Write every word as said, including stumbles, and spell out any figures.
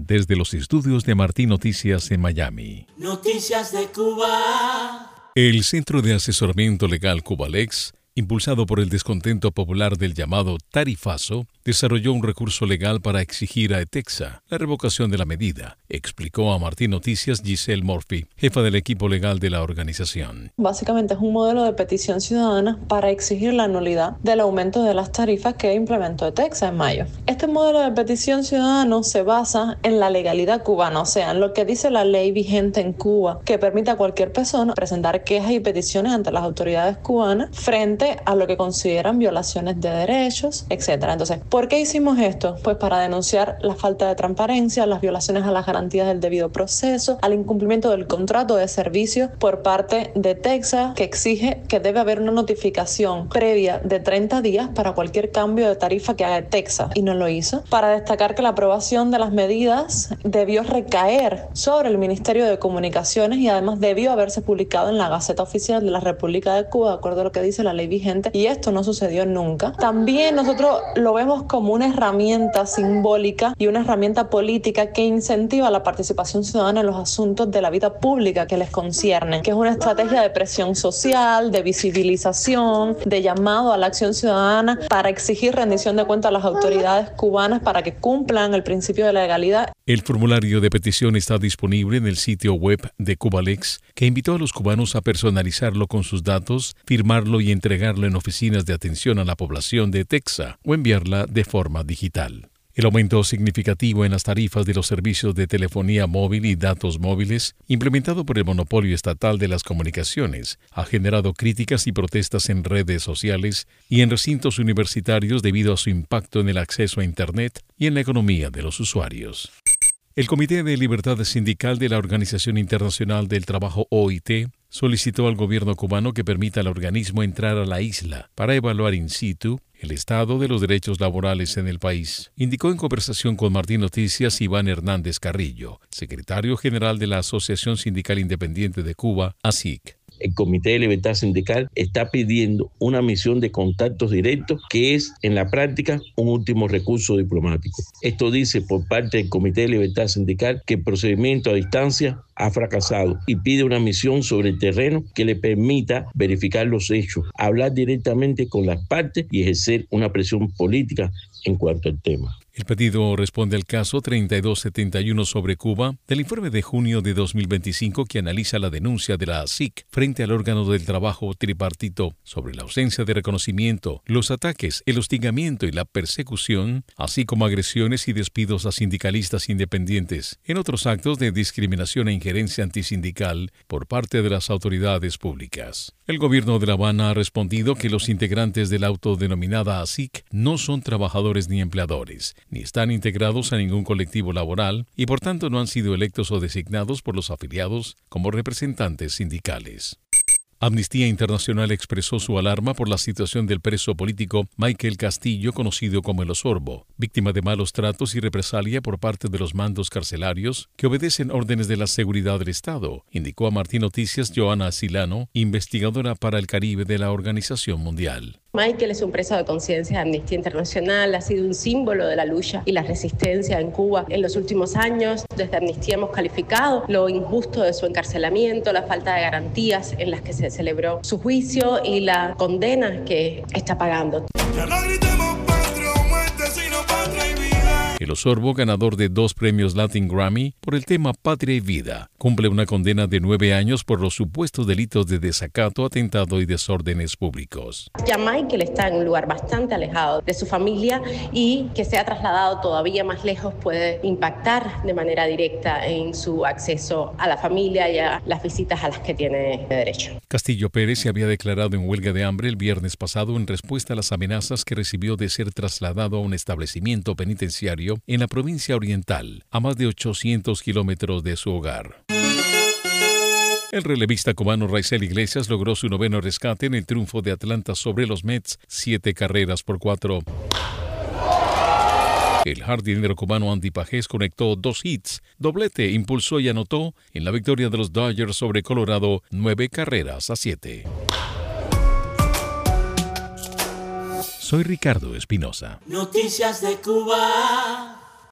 desde los estudios de Martín Noticias en Miami. Noticias de Cuba. El Centro de Asesoramiento Legal Cubalex, impulsado por el descontento popular del llamado tarifazo, desarrolló un recurso legal para exigir a ETEXA la revocación de la medida, explicó a Martín Noticias Giselle Murphy, jefa del equipo legal de la organización. Básicamente es un modelo de petición ciudadana para exigir la nulidad del aumento de las tarifas que implementó ETEXA en mayo. Este modelo de petición ciudadana se basa en la legalidad cubana, o sea, en lo que dice la ley vigente en Cuba, que permite a cualquier persona presentar quejas y peticiones ante las autoridades cubanas frente a lo que consideran violaciones de derechos, etcétera. Entonces, ¿por qué hicimos esto? Pues para denunciar la falta de transparencia, las violaciones a las garantías del debido proceso, al incumplimiento del contrato de servicio por parte de ETEXA, que exige que debe haber una notificación previa de treinta días para cualquier cambio de tarifa que haga ETEXA, y no lo hizo. Para destacar que la aprobación de las medidas debió recaer sobre el Ministerio de Comunicaciones y además debió haberse publicado en la Gaceta Oficial de la República de Cuba, de acuerdo a lo que dice la ley vigente, y esto no sucedió nunca. También nosotros lo vemos como una herramienta simbólica y una herramienta política que incentiva la participación ciudadana en los asuntos de la vida pública que les conciernen, que es una estrategia de presión social, de visibilización, de llamado a la acción ciudadana para exigir rendición de cuentas a las autoridades cubanas para que cumplan el principio de legalidad. El formulario de petición está disponible en el sitio web de Cubalex, que invitó a los cubanos a personalizarlo con sus datos, firmarlo y entregarlo en oficinas de atención a la población de ETEXA o enviarla de forma digital. El aumento significativo en las tarifas de los servicios de telefonía móvil y datos móviles, implementado por el monopolio estatal de las comunicaciones, ha generado críticas y protestas en redes sociales y en recintos universitarios debido a su impacto en el acceso a Internet y en la economía de los usuarios. El Comité de Libertad Sindical de la Organización Internacional del Trabajo O I T solicitó al gobierno cubano que permita al organismo entrar a la isla para evaluar in situ el estado de los derechos laborales en el país, indicó en conversación con Martín Noticias Iván Hernández Carrillo, secretario general de la Asociación Sindical Independiente de Cuba, A S I C. El Comité de Libertad Sindical está pidiendo una misión de contactos directos que es, en la práctica, un último recurso diplomático. Esto dice por parte del Comité de Libertad Sindical que el procedimiento a distancia ha fracasado y pide una misión sobre el terreno que le permita verificar los hechos, hablar directamente con las partes y ejercer una presión política en cuanto al tema. El pedido responde al caso treinta y dos setenta y uno sobre Cuba del informe de junio de dos mil veinticinco que analiza la denuncia de la A S I C frente al órgano del trabajo tripartito sobre la ausencia de reconocimiento, los ataques, el hostigamiento y la persecución, así como agresiones y despidos a sindicalistas independientes, en otros actos de discriminación e injerencia antisindical por parte de las autoridades públicas. El gobierno de La Habana ha respondido que los integrantes de la autodenominada A S I C no son trabajadores ni empleadores, ni están integrados a ningún colectivo laboral y por tanto no han sido electos o designados por los afiliados como representantes sindicales. Amnistía Internacional expresó su alarma por la situación del preso político Michael Castillo, conocido como El Osorbo, víctima de malos tratos y represalia por parte de los mandos carcelarios que obedecen órdenes de la seguridad del Estado, indicó a Martín Noticias Joana Silano, investigadora para el Caribe de la Organización Mundial. Michael es un preso de conciencia de Amnistía Internacional, ha sido un símbolo de la lucha y la resistencia en Cuba en los últimos años. Desde Amnistía hemos calificado lo injusto de su encarcelamiento, la falta de garantías en las que se celebró su juicio y la condena que está pagando. Ya no gritemos patria o muerte, sino patria y vida. El Osorbo, ganador de dos premios Latin Grammy por el tema Patria y Vida, cumple una condena de nueve años por los supuestos delitos de desacato, atentado y desórdenes públicos. Ya Michael está en un lugar bastante alejado de su familia y que se ha trasladado todavía más lejos puede impactar de manera directa en su acceso a la familia y a las visitas a las que tiene derecho. Castillo Pérez se había declarado en huelga de hambre el viernes pasado en respuesta a las amenazas que recibió de ser trasladado a un establecimiento penitenciario en la provincia oriental, a más de ochocientos kilómetros de su hogar. El relevista cubano Raizel Iglesias logró su noveno rescate en el triunfo de Atlanta sobre los Mets, siete carreras por cuatro. El jardinero cubano Andy Pajés conectó dos hits, doblete, impulsó y anotó en la victoria de los Dodgers sobre Colorado, nueve carreras a siete. Soy Ricardo Espinosa. Noticias de Cuba.